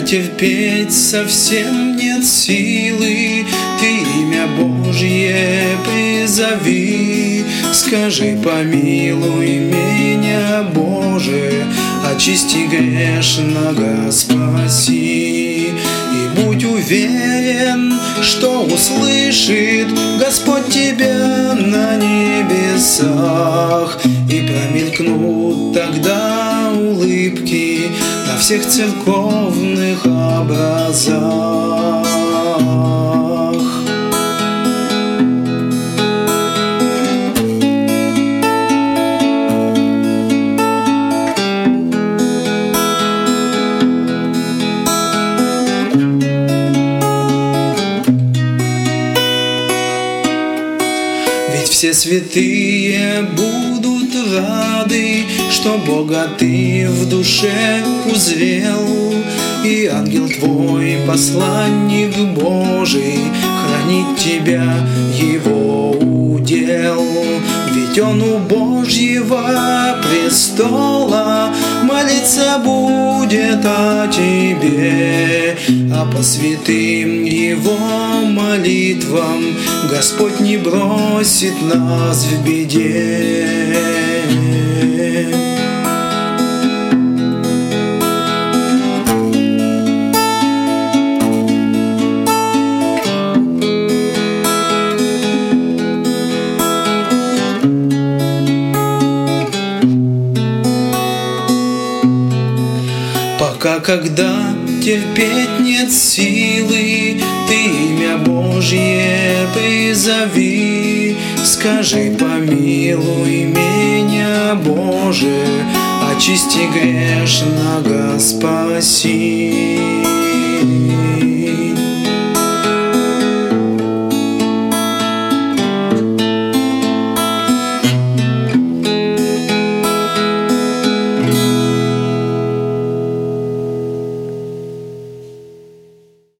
терпеть совсем нет силы, ты имя Божье призови. Скажи: помилуй меня, Боже, очисти грешного, спаси. И будь уверен, что услышит Господь тебя на небесах, и промелькнут тогда улыбки на всех церковных образах. Все святые будут рады, что Бога ты в душе узрел, и ангел твой, посланник Божий, хранит тебя его удел. Ведь он у Божьего престола молиться будет о тебе, а по святым его молитвам Господь не бросит нас в беде. Пока, когда терпеть нет силы, ты имя Божье призови. Скажи: помилуй меня, Боже, очисти грешного, спаси.